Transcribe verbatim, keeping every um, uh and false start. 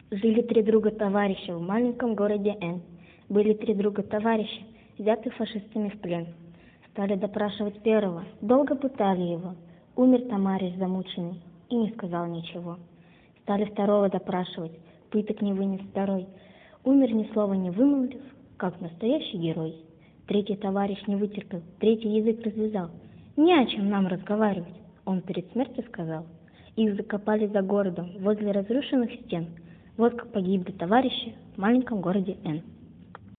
Жили три друга-товарища в маленьком городе Н. Были три друга-товарища, взяты фашистами в плен. Стали допрашивать первого, долго пытали его. Умер товарищ замученный и не сказал ничего. Стали второго допрашивать, пыток не вынес второй. Умер, ни слова не вымолвив, как настоящий герой. Третий товарищ не вытерпел, третий язык развязал. Не о чем нам разговаривать, он перед смертью сказал. Их закопали за городом, возле разрушенных стен. Вот как погибли товарищи в маленьком городе Н.